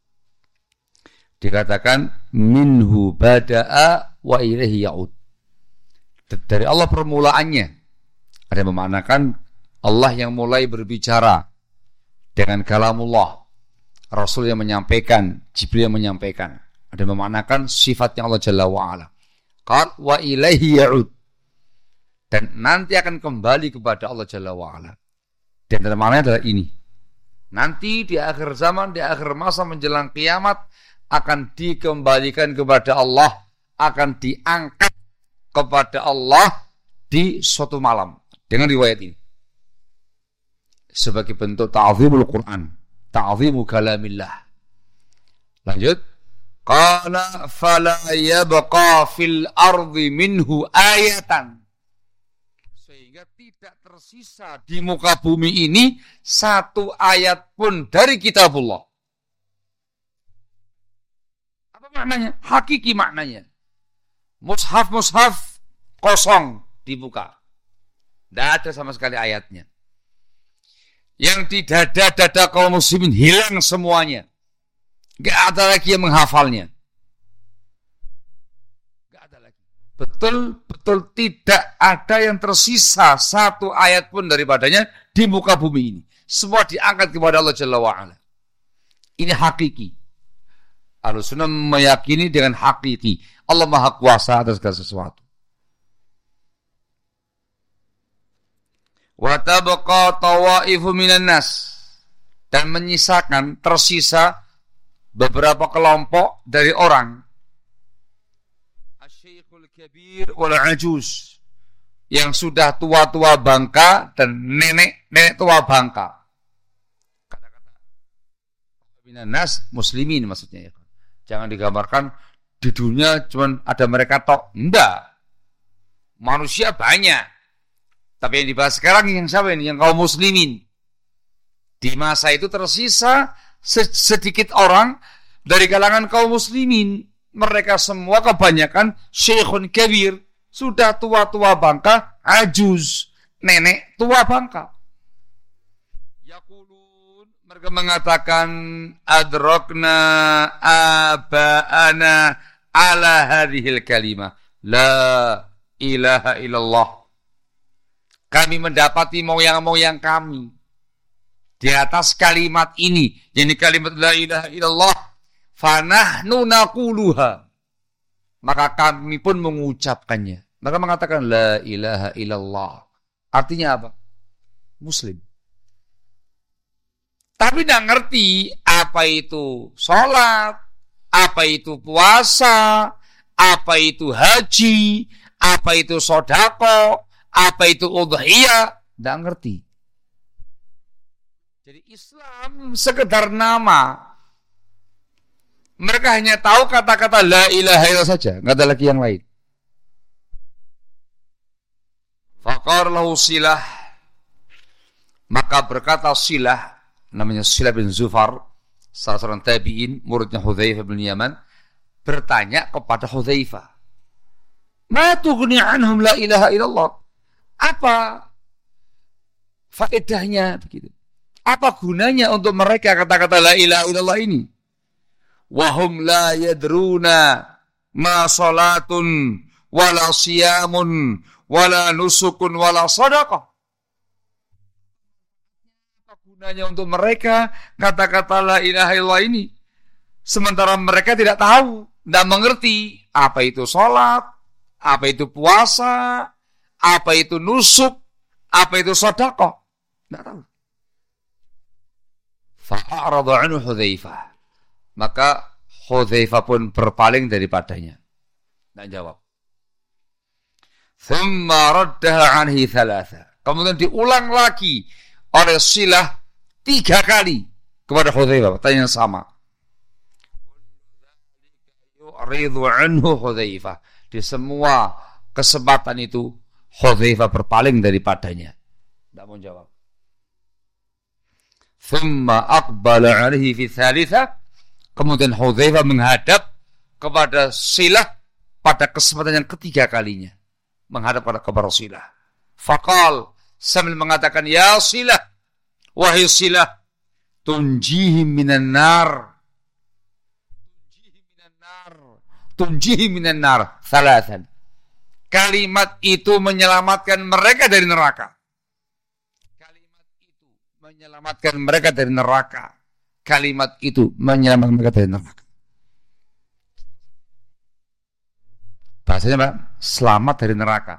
Dikatakan minhu bada'a wa ilaihi ya'ud, dari Allah permulaannya. Ada yang memmaknakan Allah yang mulai berbicara dengan kalamullah, Rasul yang menyampaikan, Jibril yang menyampaikan. Ada yang memmaknakan sifatnya Allah Jalla wa'ala, qal wa ilaihi ya'ud, dan nanti akan kembali kepada Allah Jalla wa'ala. Dan dalam maknanya adalah ini, nanti di akhir zaman, di akhir masa menjelang kiamat, akan dikembalikan kepada Allah, akan diangkat kepada Allah di suatu malam. Dengan riwayat ini sebagai bentuk ta'zimul Quran, ta'zimu kalamillah. Lanjut, qala fala yabqa fil ardi minhu ayatan, sehingga tidak tersisa di muka bumi ini satu ayat pun dari kitabullah. Apa maknanya? Hakiki maknanya. Mushaf-mushaf kosong dibuka, tidak ada sama sekali ayatnya. Yang di dada-dada kaum muslimin hilang semuanya, tidak ada lagi yang menghafalnya, tidak ada lagi. Betul-betul tidak ada yang tersisa satu ayat pun daripadanya di muka bumi ini. Semua diangkat kepada Allah Jalla wa'ala. Ini hakiki. Ahlussunnah meyakini dengan hakiki Allah Maha Kuasa atas segala sesuatu. Wa tabqa tawaifu minan nas, dan menyisakan, tersisa beberapa kelompok dari orang, asy-syaikhul kabir wal ajuz, yang sudah tua-tua bangka dan nenek-nenek tua bangka. Kata-kata minan nas muslimin maksudnya ya. Jangan digambarkan di dunia cuma ada mereka tok. Enggak. Manusia banyak. Tapi yang dibahas sekarang yang siapa ini? Yang kaum muslimin. Di masa itu tersisa sedikit orang dari kalangan kaum muslimin. Mereka semua kebanyakan syekhun kabir, sudah tua-tua bangka, ajuz, nenek tua bangka. Yaqulun, mereka mengatakan adrakna aba'ana ala hadhil kalimah la ilaha illallah. Kami mendapati moyang-moyang kami di atas kalimat ini, yakni kalimat la ilaha illallah, fanahnu naquluha, maka kami pun mengucapkannya. Maka mengatakan la ilaha illallah, artinya apa? Muslim. Tapi tidak ngerti apa itu sholat, apa itu puasa, apa itu haji, apa itu sodako, apa itu udhiyah, tidak ngerti. Jadi Islam sekedar nama. Mereka hanya tahu kata-kata la ilaha illallah saja, nggak ada lagi yang lain. Faqar lahu Silah, maka berkata Silah, namanya Silah bin Zufar, salah seorang tabi'in, muridnya Hudzaifah bin Yaman, bertanya kepada Hudzaifah, ma tughni anhum la ilaha illallah? Apa faedahnya begitu? Apa gunanya untuk mereka kata-kata la ilaha illallah ini? Wahum la yadruna ma salatun wala siyamun wala nusukun wala sadaqah. Apa gunanya untuk mereka kata-kata la ilaha illallah ini? Sementara mereka tidak tahu, tidak mengerti apa itu salat, apa itu puasa, apa itu nusuk, apa itu sedekah, tidak tahu. Fa'arada anhu Hudzaifah, maka Hudzaifah pun berpaling daripadanya, tidak jawab. Thumma raddaha anhi thalatha, kemudian diulang lagi oleh Silah tiga kali kepada Hudzaifah, pertanyaan yang sama. Yu'ridu anhu Hudzaifah, di semua kesempatan itu Hudzaifah berpaling daripadanya. Tidak mau jawab. Thumma aqbala alaihi fi tsalitsah. Kemudian Hudzaifah menghadap kepada Silah pada kesempatan yang ketiga kalinya. Menghadap pada kepada Silah. Faqal, sambil mengatakan, ya Silah, wahai Silah, tunjihim minan nar. Tunjihim minan nar. Tunjihim minan nar. Thalathan. Kalimat itu menyelamatkan mereka dari neraka. Kalimat itu menyelamatkan mereka dari neraka. Kalimat itu menyelamatkan mereka dari neraka. Bahasanya Pak, selamat dari neraka.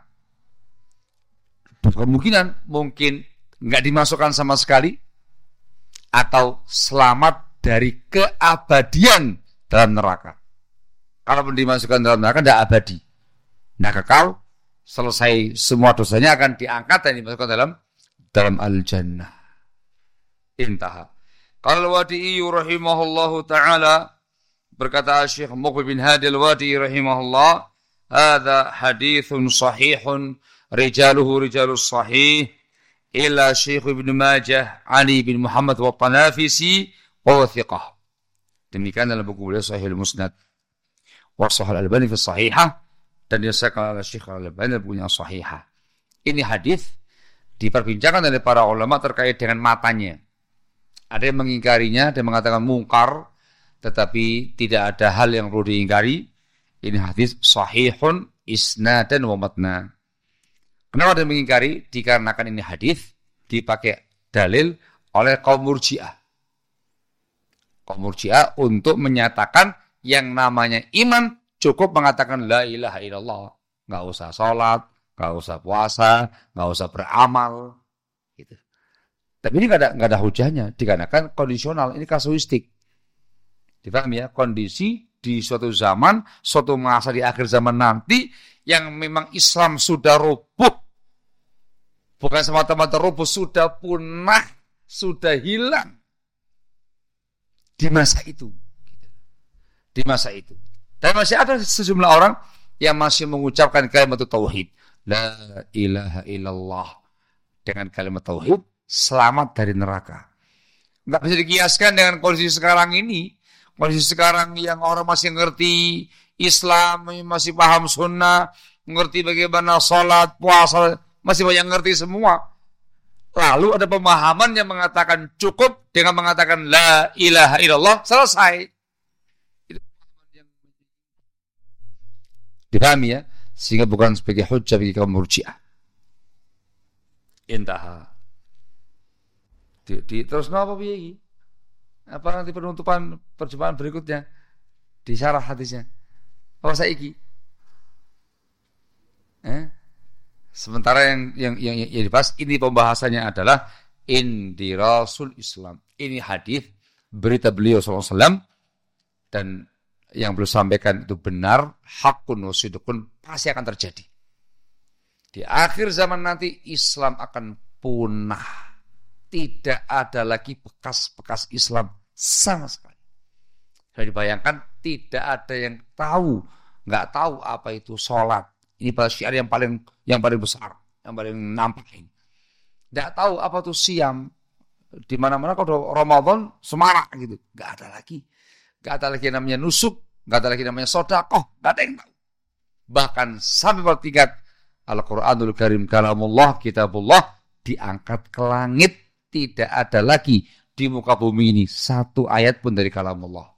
Kemungkinan mungkin nggak dimasukkan sama sekali, atau selamat dari keabadian dalam neraka. Kalau dimasukkan dalam neraka, tidak abadi. Nah, kekal, selesai semua dosanya akan diangkat dan dimasukkan dalam dalam al-jannah. Intaha. Qala al-Wadi'i rahimahullahu ta'ala, berkata Syekh Muqbil bin Hadi al-Wadi'i rahimahullah, hadza hadithun sahihun rijaluhu rijalus sahih ila Syekh Ibn Majah Ali bin Muhammad wa Tanafisi wa thiqah. Demikian dalam buku beliau Sahih al-Musnad wa Sahih al-Albani fi Sahihah, dan disahkan oleh Syekh Al-Albani punya Sahihah. Ini hadis diperbincangkan oleh para ulama terkait dengan matanya. Ada yang mengingkarinya, ada yang mengatakan mungkar, tetapi tidak ada hal yang perlu diingkari. Ini hadis sahihun isnadan wa matna. Kenapa ada yang mengingkari? Dikarenakan ini hadis dipakai dalil oleh kaum Murji'ah. Kaum Murji'ah untuk menyatakan yang namanya iman cukup mengatakan la ilaha illallah, nggak usah sholat, nggak usah puasa, nggak usah beramal, gitu. Tapi ini nggak ada nggak ada hujahnya, dikarenakan kondisional, ini kasuistik. Dipahami ya, kondisi di suatu zaman, suatu masa di akhir zaman nanti yang memang Islam sudah rubuh, bukan semata-mata rubuh, sudah punah, sudah hilang di masa itu, di masa itu. Dan masih ada sejumlah orang yang masih mengucapkan kalimat tauhid, la ilaha illallah, dengan kalimat tauhid selamat dari neraka. Enggak bisa dikiaskan dengan kondisi sekarang ini. Kondisi sekarang yang orang masih ngerti Islam, masih paham sunnah, ngerti bagaimana salat, puasa, masih banyak ngerti semua. Lalu ada pemahaman yang mengatakan cukup dengan mengatakan la ilaha illallah, selesai. Dipahami ya, sehingga bukan sebagai hujjah bagi kaum Murji'ah. Intaha. Di, di terus apa piye iki? Apa nanti penutupan perjumpaan berikutnya di syarah hadisnya? Apa saiki? Eh? Sementara yang yang yang, yang dibahas ini pembahasannya adalah indirasul Islam. Ini hadis berita beliau sallallahu alaihi wasallam, dan yang beliau sampaikan itu benar, hakun wasidukun, pasti akan terjadi. Di akhir zaman nanti Islam akan punah. Tidak ada lagi bekas-bekas Islam sama sekali. Sudah dibayangkan, tidak ada yang tahu, nggak tahu apa itu sholat. Ini pada syiar yang paling yang paling besar, yang paling nampak ini. Nggak tahu apa itu siam. Di mana-mana kalau Ramadan semarak gitu, nggak ada lagi. Gak ada lagi yang namanya nusuk, gak ada lagi yang namanya sodakoh, gak ada yang tahu. Bahkan sampai pada tingkat Al-Quranul Karim kalamullah, kitabullah, diangkat ke langit, tidak ada lagi di muka bumi ini satu ayat pun dari kalamullah.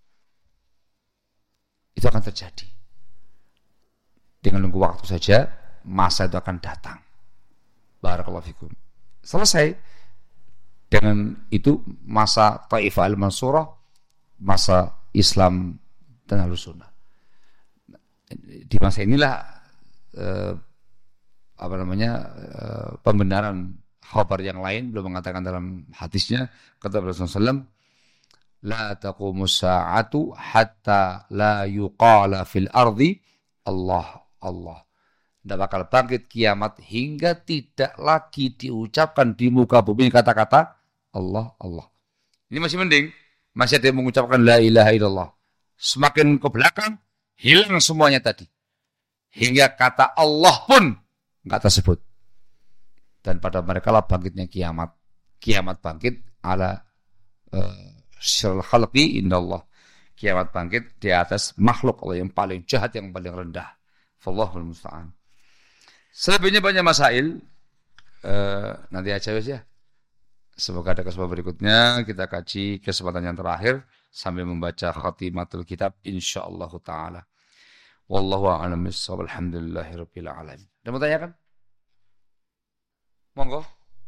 Itu akan terjadi. Dengan nunggu waktu saja, masa itu akan datang. Barakallahu fikum. Selesai. Dengan itu masa Taifah al-Mansurah, masa Islam dan Ahlussunnah. Di masa inilah eh, apa namanya eh, pembenaran khabar yang lain belum mengatakan dalam hadisnya, kata Rasulullah sallallahu alaihi wasallam, la taqumus sa'atu hatta la yuqala fil ardi Allah Allah. Tidak bakal bangkit kiamat hingga tidak lagi diucapkan di muka bumi kata-kata Allah Allah. Ini masih mending. Masih ada yang mengucapkan la ilaha illallah. Semakin ke belakang, hilang semuanya tadi. Hingga kata Allah pun enggak tersebut. Dan pada mereka lah bangkitnya kiamat. Kiamat bangkit ala uh, syirul khalqi indallah. Kiamat bangkit di atas makhluk Allah yang paling jahat, yang paling rendah. Wallahul musta'an. Selebihnya banyak masail. Uh, nanti aja wes ya. Semoga ada kesempatan berikutnya kita kaji kesempatan yang terakhir sambil membaca khatimatul kitab insyaallah taala. Wallahu a'lam bissawab. Alhamdulillahirabbil alamin. Ada mau tanyakan? Monggo.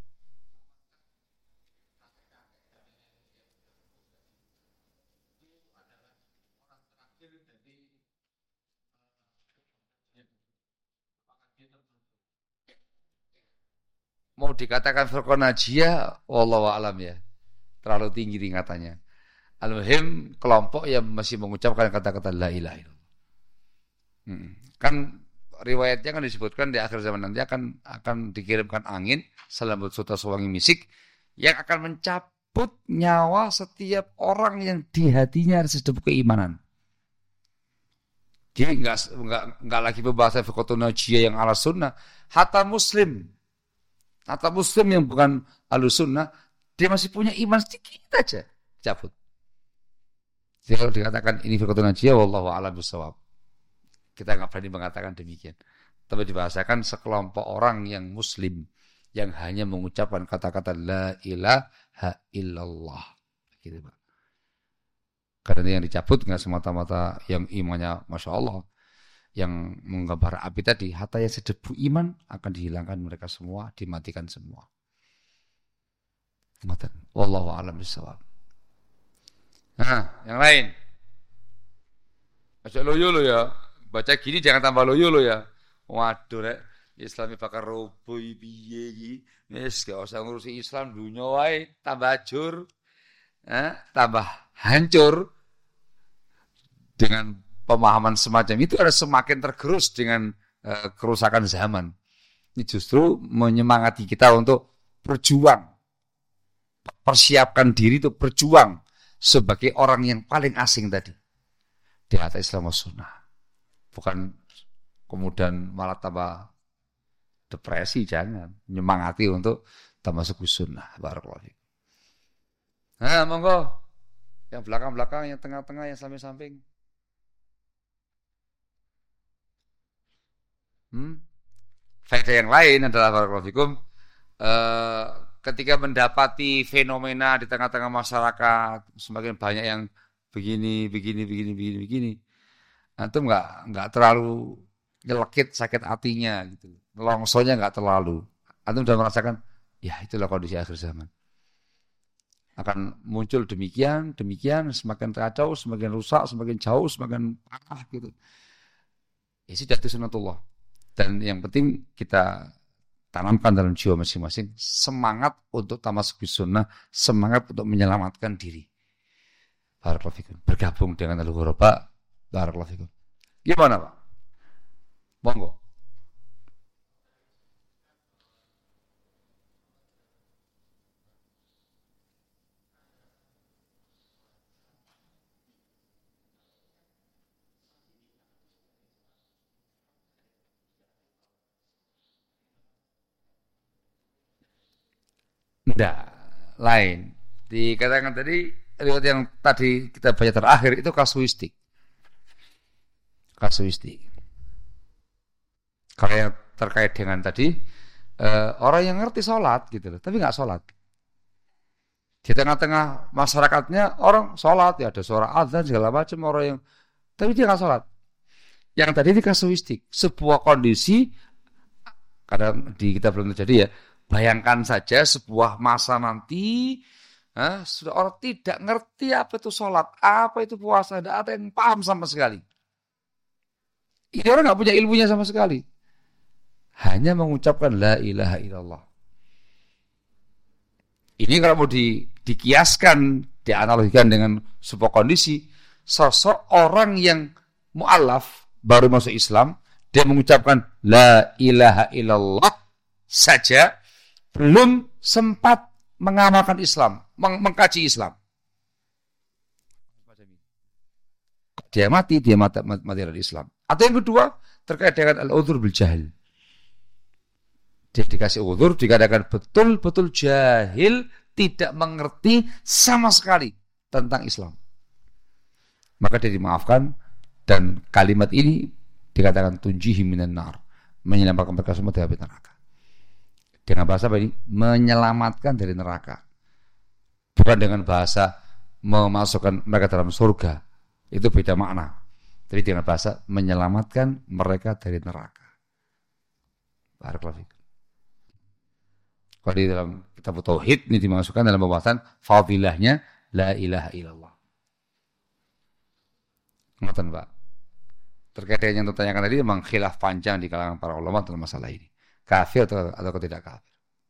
Mau dikatakan firqah najiyah, wallahu a'lam ya. Terlalu tinggi tingkatannya. Al-muhim kelompok yang masih mengucapkan kata-kata la ilaha illallah. Hmm. Kan riwayatnya kan disebutkan di akhir zaman nanti akan akan dikirimkan angin selambut suta sewangi misik yang akan mencabut nyawa setiap orang yang di hatinya ada sedebu keimanan. Jadi enggak enggak enggak lagi pembahasan fiqh najiyah yang ala sunnah, hatta muslim. Hatta muslim yang bukan ahlu sunnah, dia masih punya iman sedikit aja, cabut. Jadi kalau dikatakan ini fiqh najiyah, wallahu a'lam bissawab. Kita nggak berani mengatakan demikian. Tapi dibahasakan sekelompok orang yang muslim yang hanya mengucapkan kata-kata la ilaha illallah. Gitu, Pak. Karena yang dicabut nggak semata-mata yang imannya masya Allah, yang menggambar api tadi, hatta yang sedebu iman akan dihilangkan mereka semua, dimatikan semua. Wallahu a'lam bishawab. Nah, yang lain. Baca loyo lo ya. Baca gini jangan tambah loyo lo ya. Waduh rek, Islami bakal roboh piye iki. Wis gak usah ngurusi Islam dunya wae, tambah ajur. Eh, tambah hancur dengan pemahaman semacam itu, ada semakin tergerus dengan uh, kerusakan zaman. Ini justru menyemangati kita untuk berjuang, persiapkan diri untuk berjuang sebagai orang yang paling asing tadi di atas Islam sunnah. Bukan kemudian malah tambah depresi, jangan. Menyemangati untuk tambah suku sunnah. Barakallahu fiik. Nah, monggo. Yang belakang-belakang, yang tengah-tengah, yang samping-samping. Hmm. Faedah yang lain adalah barakallahu fikum, eh, ketika mendapati fenomena di tengah-tengah masyarakat semakin banyak yang begini, begini, begini, begini, begini, antum nggak nggak terlalu nyelekit sakit hatinya gitu, longsonya nggak terlalu. Antum sudah merasakan, ya itulah kondisi akhir zaman. Akan muncul demikian, demikian, semakin kacau, semakin rusak, semakin jauh, semakin parah gitu. Ya sudah, itu sunnatullah. Dan yang penting kita tanamkan dalam jiwa masing-masing semangat untuk tamasuk sunnah, semangat untuk menyelamatkan diri. Barakallahu fikum. Bergabung dengan al-ghuraba. Barakallahu fikum. Gimana, Pak? Monggo. Tidak, lain. Dikatakan tadi, riwayat yang tadi kita baca terakhir itu kasuistik. Kasuistik. Kalau yang terkait dengan tadi, eh, orang yang ngerti sholat gitu loh, tapi nggak sholat. Di tengah-tengah masyarakatnya orang sholat, ya ada suara azan segala macam, orang yang, tapi dia nggak sholat. Yang tadi ini kasuistik, sebuah kondisi, kadang di kita belum terjadi ya. Bayangkan saja sebuah masa nanti, eh, sudah orang tidak ngerti apa itu sholat, apa itu puasa, tidak ada yang paham sama sekali. Ini orang nggak punya ilmunya sama sekali, hanya mengucapkan la ilaha illallah. Ini kalau mau di, dikiaskan, dianalogikan dengan sebuah kondisi, sosok orang yang mu'alaf baru masuk Islam, dia mengucapkan la ilaha illallah saja, belum sempat mengamalkan Islam, meng- mengkaji Islam. Dia mati, dia mati, mati dari Islam. Atau yang kedua, terkait dengan al-udhur bil jahil. Dia dikasih uzur, dikatakan betul-betul jahil, tidak mengerti sama sekali tentang Islam. Maka dia dimaafkan, dan kalimat ini dikatakan tunjihi minan nar, menyelamatkan mereka semua dari api neraka. Dengan bahasa apa ini? Menyelamatkan dari neraka. Bukan dengan bahasa memasukkan mereka dalam surga. Itu beda makna. Tapi dengan bahasa menyelamatkan mereka dari neraka. Barakallahu fikum. Kalau di dalam kitab tauhid ini dimasukkan dalam pembahasan fadilahnya la ilaha illallah. Ngoten, Pak. Terkait dengan yang ditanyakan tadi memang khilaf panjang di kalangan para ulama dalam masalah ini. Kafir atau, atau tidak kafir.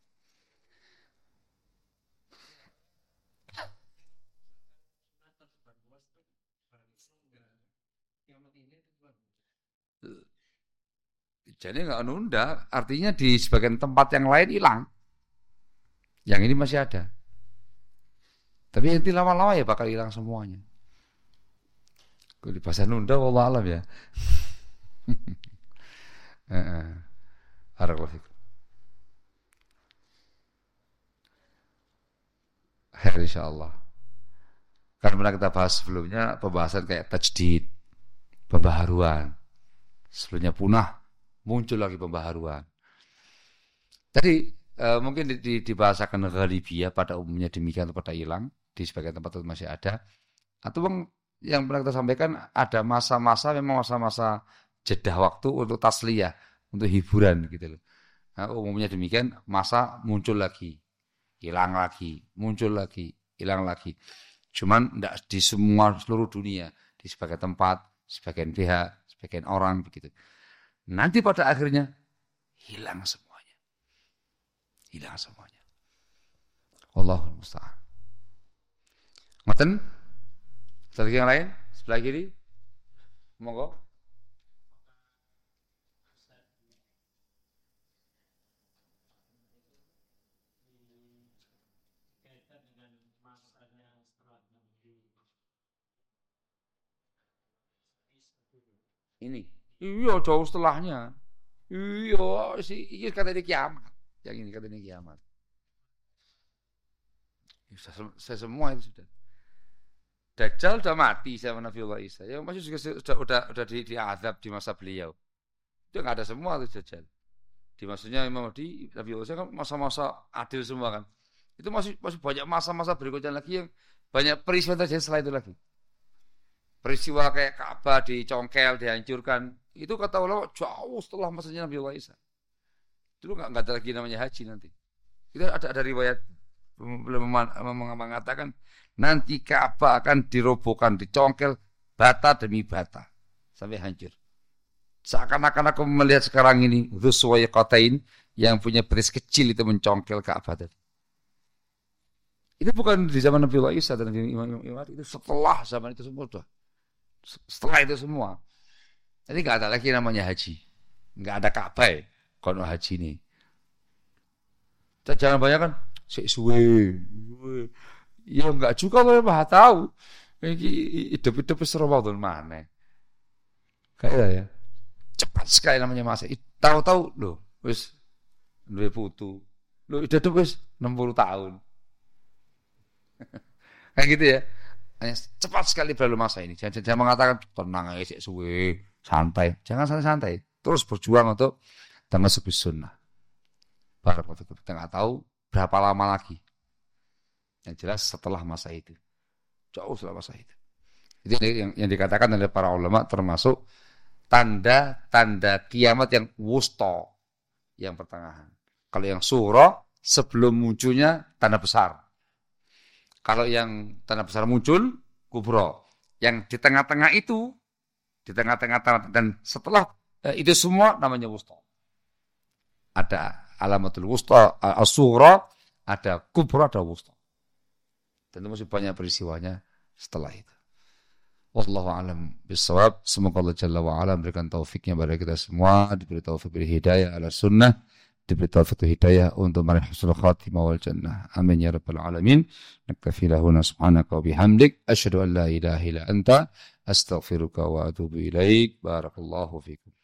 Jadi nggak nunda, artinya di sebagian tempat yang lain hilang. Yang ini masih ada. Tapi nanti lama-lama ya bakal hilang semuanya. Kalau di bahasa nunda, wallah alam ya. Barakallahu fikum. Khair insyaallah. Kan pernah kita bahas sebelumnya pembahasan kayak tajdid, pembaharuan. Sebelumnya punah, muncul lagi pembaharuan. Tadi eh, mungkin di, di, dibahasakan ghalibiyah pada umumnya demikian atau pada hilang, di sebagian tempat itu masih ada. Atau bang, yang pernah kita sampaikan ada masa-masa memang masa-masa jeda waktu untuk tasliyah, untuk hiburan gitu loh. Nah, umumnya demikian, masa muncul lagi, hilang lagi, muncul lagi, hilang lagi. Cuman tidak di semua seluruh dunia, di sebagian tempat, sebagian pihak, sebagian orang begitu. Nanti pada akhirnya hilang semuanya, hilang semuanya. Allahul musta'an. Ngoten? Strategi yang lain sebelah kiri, monggo. Ini, iya jauh setelahnya. Iya, si ini kata ini kiamat. Yang ini kata ini kiamat. Saya semua itu sudah. Dajjal sudah mati sama Nabiullah Isa. Yang masih juga sudah sudah sudah di, diazab di masa beliau. Itu nggak ada semua itu Dajjal. Di masanya Imam Mahdi, Nabiullah Isa kan masa-masa adil semua kan. Itu masih masih banyak masa-masa berikutnya lagi yang banyak peristiwa terjadi setelah itu lagi. Peristiwa kayak Ka'bah dicongkel, dihancurkan, itu kata ulama jauh setelah masanya Nabiullah Isa. Dulu nggak nggak ada lagi namanya haji nanti. Itu ada ada riwayat belum mengatakan nanti Ka'bah akan dirobohkan, dicongkel bata demi bata sampai hancur. Seakan-akan aku melihat sekarang ini Dzuswaiqatain yang punya betis kecil itu mencongkel Ka'bah tadi. Itu bukan di zaman Nabiullah Isa dan Imam Imam itu setelah zaman itu semua sudah. Setelah itu semua. Jadi nggak ada lagi namanya haji. Nggak ada Ka'bah kalau haji ini. Jangan bayangkan sik suwe. Ya enggak juga loh Maha tahu. Iki hidup-hidup wis Ramadan mana. Kayak ya. Cepat sekali namanya masa. Tahu-tahu loh wis duwe putu. Loh hidup wis enam puluh tahun. Kayak gitu ya. Cepat sekali berlalu masa ini. Jangan, jangan mengatakan tenang aja sik suwe, santai. Jangan santai-santai. Terus berjuang untuk termasuk bis sunnah. Barakallahu fikum. Kita nggak tahu berapa lama lagi. Yang jelas setelah masa itu. Jauh setelah masa itu. Itu yang, yang dikatakan oleh para ulama termasuk tanda-tanda kiamat yang wusta, yang pertengahan. Kalau yang surah sebelum munculnya tanda besar. Kalau yang tanda besar muncul, kubro. Yang di tengah-tengah itu, di tengah-tengah dan setelah eh, itu semua namanya wusta. Ada alamatul wusta, as-sughra, ada kubro, ada wusta. Dan itu masih banyak peristiwanya setelah itu. Wallahu a'lam bishawab. Semoga Allah Jalla wa ala memberikan taufiknya kepada kita semua, diberi taufik, diberi hidayah ala sunnah, diberi taufik hidayah untuk meraih husnul khatimah wal jannah. Amin ya rabbal alamin. Naktafi lahuna subhanaka wa bihamdik asyhadu an la ilaha illa anta astaghfiruka wa atubu ilaik. Barakallahu fikum.